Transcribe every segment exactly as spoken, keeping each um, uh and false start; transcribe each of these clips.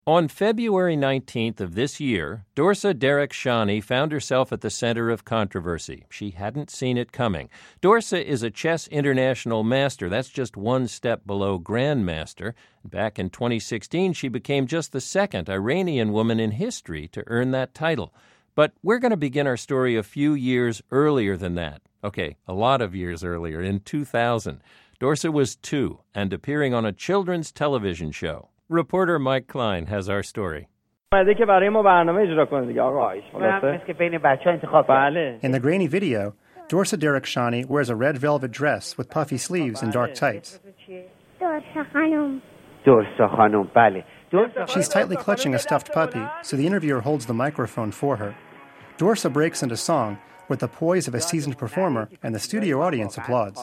On February nineteenth of this year, Dorsa Derakhshani found herself at the center of controversy. She hadn't seen it coming. Dorsa is a chess international master. That's just one step below grandmaster. Back in twenty sixteen, she became just the second Iranian woman in history to earn that title. But we're going to begin our story a few years earlier than that. Okay, a lot of years earlier, in two thousand. Dorsa was two and appearing on a children's television show. Reporter Mike Klein has our story. In the grainy video, Dorsa Derakhshani wears a red velvet dress with puffy sleeves and dark tights. She's tightly clutching a stuffed puppy, so the interviewer holds the microphone for her. Dorsa breaks into song with the poise of a seasoned performer, and the studio audience applauds.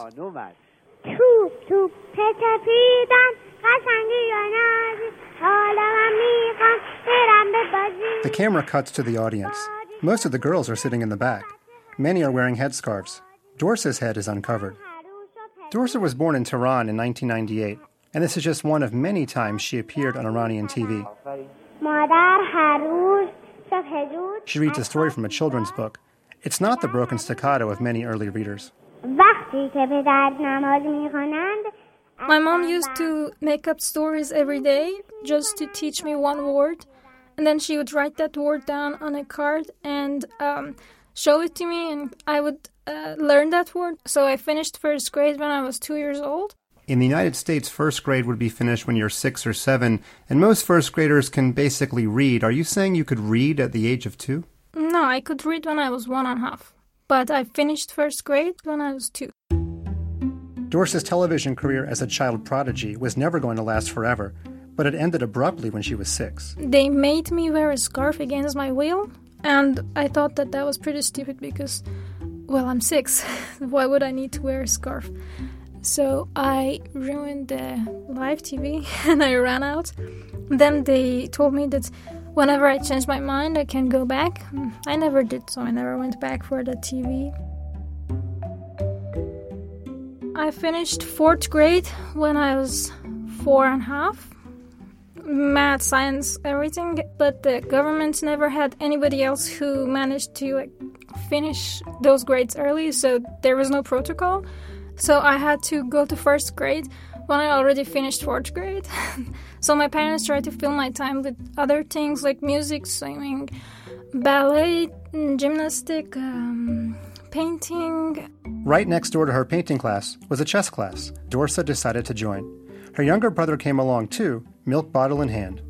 The camera cuts to the audience. Most of the girls are sitting in the back. Many are wearing headscarves. Dorsa's head is uncovered. Dorsa was born in Tehran in nineteen ninety-eight, and this is just one of many times she appeared on Iranian T V. She reads a story from a children's book. It's not the broken staccato of many early readers. My mom used to make up stories every day just to teach me one word, and then she would write that word down on a card and um, show it to me, and I would uh, learn that word. So I finished first grade when I was two years old. In the United States, first grade would be finished when you're six or seven, and most first graders can basically read. Are you saying you could read at the age of two? No, I could read when I was one and a half, but I finished first grade when I was two. Dorsa's television career as a child prodigy was never going to last forever, but it ended abruptly when she was six. They made me wear a scarf against my will, and I thought that that was pretty stupid because, well, I'm six. Why would I need to wear a scarf? So I ruined the live T V and I ran out. Then they told me that whenever I changed my mind, I can go back. I never did, so I never went back for the T V. I finished fourth grade when I was four and a half. Math, science, everything. But the government never had anybody else who managed to like finish those grades early, so there was no protocol. So I had to go to first grade when I already finished fourth grade. So my parents tried to fill my time with other things like music, swimming, ballet, gymnastic, um, painting. Right next door to her painting class was a chess class. Dorsa decided to join. Her younger brother came along too, milk bottle in hand.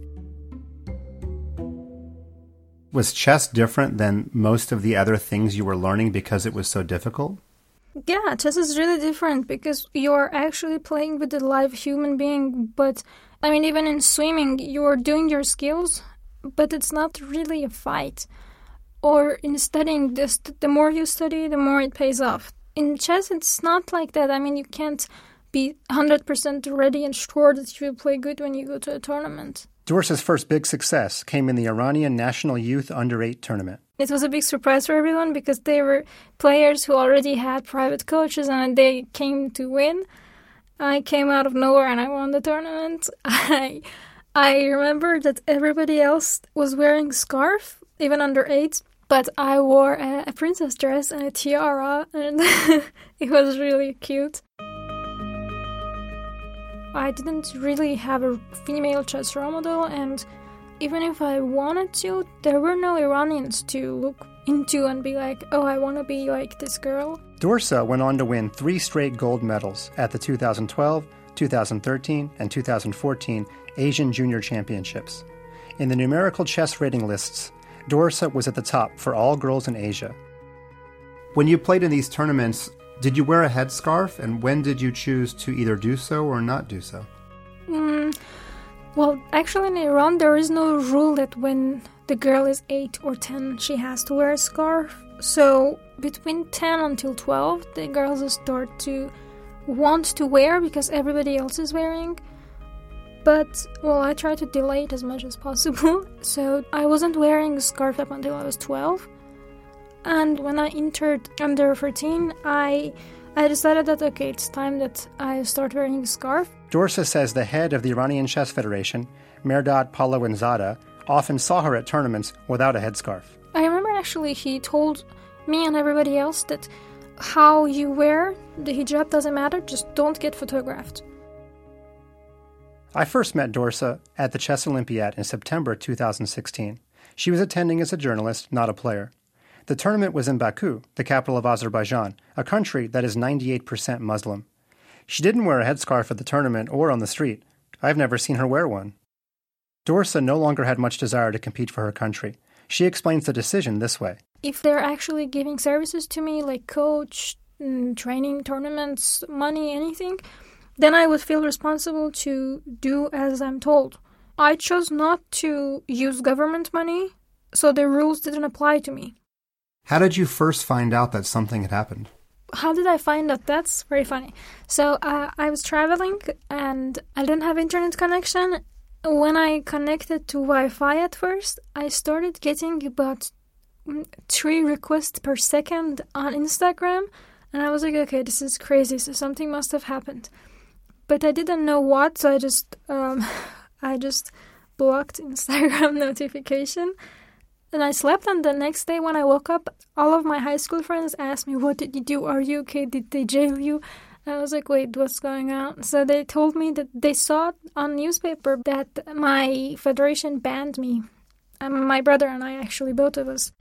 Was chess different than most of the other things you were learning because it was so difficult? Yeah, chess is really different because you're actually playing with a live human being. But, I mean, even in swimming, you're doing your skills, but it's not really a fight. Or in studying, this, the more you study, the more it pays off. In chess, it's not like that. I mean, you can't be one hundred percent ready and sure that you will play good when you go to a tournament. Dorsa's first big success came in the Iranian National Youth Under eight tournament. It was a big surprise for everyone because they were players who already had private coaches and they came to win. I came out of nowhere and I won the tournament. I I remember that everybody else was wearing a scarf, even under eight, but I wore a, a princess dress and a tiara, and it was really cute. I didn't really have a female chess role model, and even if I wanted to, there were no Iranians to look into and be like, oh, I want to be like this girl. Dorsa went on to win three straight gold medals at the two thousand twelve, two thousand thirteen, and two thousand fourteen Asian Junior Championships. In the numerical chess rating lists, Dorsa was at the top for all girls in Asia. When you played in these tournaments, did you wear a headscarf, and when did you choose to either do so or not do so? Mm, well, actually in Iran there is no rule that when the girl is eight or ten she has to wear a scarf. So between ten until twelve the girls start to want to wear because everybody else is wearing. But, well, I try to delay it as much as possible. So I wasn't wearing a scarf up until I was twelve. And when I entered under thirteen, I I decided that, okay, it's time that I start wearing a scarf. Dorsa says the head of the Iranian Chess Federation Mehrdad Pahlawanzadeh, often saw her at tournaments without a headscarf. I remember actually he told me and everybody else that how you wear the hijab doesn't matter, just don't get photographed. I first met Dorsa at the Chess Olympiad in September two thousand sixteen. She was attending as a journalist, not a player. The tournament was in Baku, the capital of Azerbaijan, a country that is ninety-eight percent Muslim. She didn't wear a headscarf at the tournament or on the street. I've never seen her wear one. Dorsa no longer had much desire to compete for her country. She explains the decision this way. If they're actually giving services to me, like coach, training, tournaments, money, anything, then I would feel responsible to do as I'm told. I chose not to use government money, so the rules didn't apply to me. How did you first find out that something had happened? How did I find out? That's very funny. So uh, I was traveling and I didn't have internet connection. When I connected to Wi-Fi at first, I started getting about three requests per second on Instagram. And I was like, okay, this is crazy. So something must have happened. But I didn't know what, so I just um, I just blocked Instagram notification. And I slept, and the next day when I woke up, all of my high school friends asked me, what did you do? Are you okay? Did they jail you? And I was like, wait, what's going on? So they told me that they saw on newspaper that my federation banned me. Um, my brother and I, actually, both of us.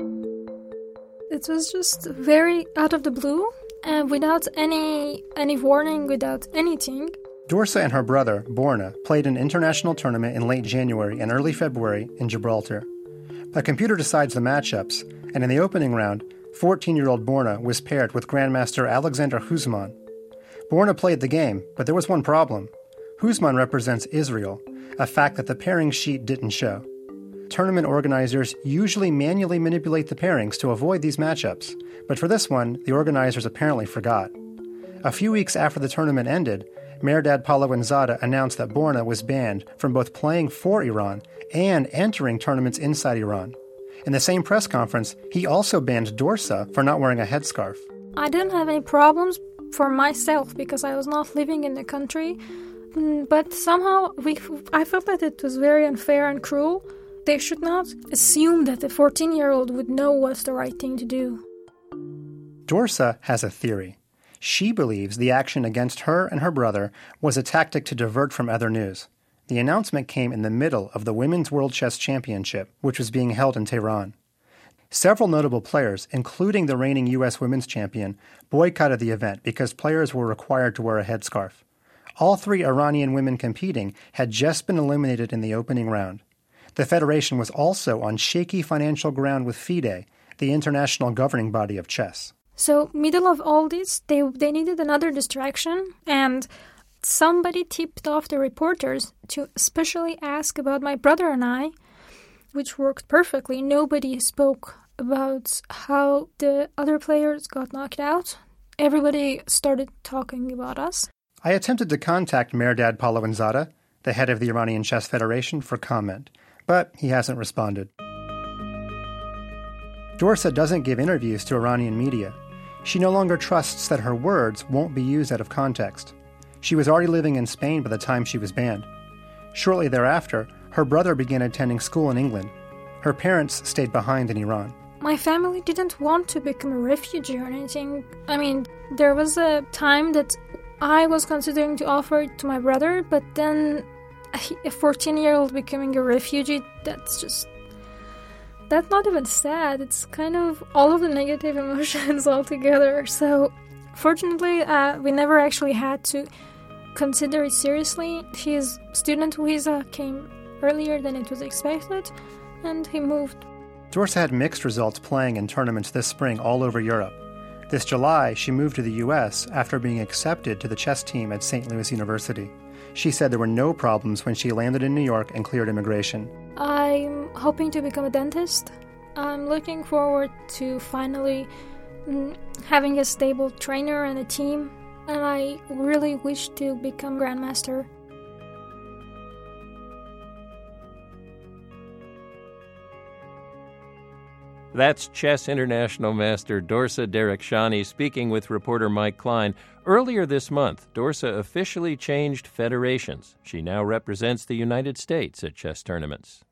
It was just very out of the blue, and without any any warning, without anything. Dorsa and her brother, Borna, played an international tournament in late January and early February in Gibraltar. A computer decides the matchups, and in the opening round, fourteen-year-old Borna was paired with Grandmaster Alexander Husman. Borna played the game, but there was one problem. Husman represents Israel, a fact that the pairing sheet didn't show. Tournament organizers usually manually manipulate the pairings to avoid these matchups, but for this one, the organizers apparently forgot. A few weeks after the tournament ended, Mehrdad Pahlawanzadeh announced that Borna was banned from both playing for Iran and entering tournaments inside Iran. In the same press conference, he also banned Dorsa for not wearing a headscarf. I didn't have any problems for myself because I was not living in the country, but somehow we, I felt that it was very unfair and cruel. They should not assume that a fourteen-year-old would know what's the right thing to do. Dorsa has a theory. She believes the action against her and her brother was a tactic to divert from other news. The announcement came in the middle of the Women's World Chess Championship, which was being held in Tehran. Several notable players, including the reigning U S women's champion, boycotted the event because players were required to wear a headscarf. All three Iranian women competing had just been eliminated in the opening round. The federation was also on shaky financial ground with FIDE, the international governing body of chess. So, middle of all this, they they needed another distraction, and somebody tipped off the reporters to especially ask about my brother and I, which worked perfectly. Nobody spoke about how the other players got knocked out. Everybody started talking about us. I attempted to contact Mehrdad Pahlawanzadeh, the head of the Iranian Chess Federation, for comment, but he hasn't responded. Dorsa doesn't give interviews to Iranian media. She no longer trusts that her words won't be used out of context. She was already living in Spain by the time she was banned. Shortly thereafter, her brother began attending school in England. Her parents stayed behind in Iran. My family didn't want to become a refugee or anything. I mean, there was a time that I was considering to offer it to my brother, but then a fourteen-year-old becoming a refugee, that's just... That's not even sad. It's kind of all of the negative emotions all together. So, fortunately, uh, we never actually had to consider it seriously. His student visa came earlier than it was expected, and he moved. Dorsa had mixed results playing in tournaments this spring all over Europe. This July, she moved to the U S after being accepted to the chess team at Saint Louis University. She said there were no problems when she landed in New York and cleared immigration. I'm hoping to become a dentist. I'm looking forward to finally mm, having a stable trainer and a team, and I really wish to become Grandmaster. That's Chess International Master Dorsa Derakhshani speaking with reporter Mike Klein. Earlier this month, Dorsa officially changed federations. She now represents the United States at chess tournaments.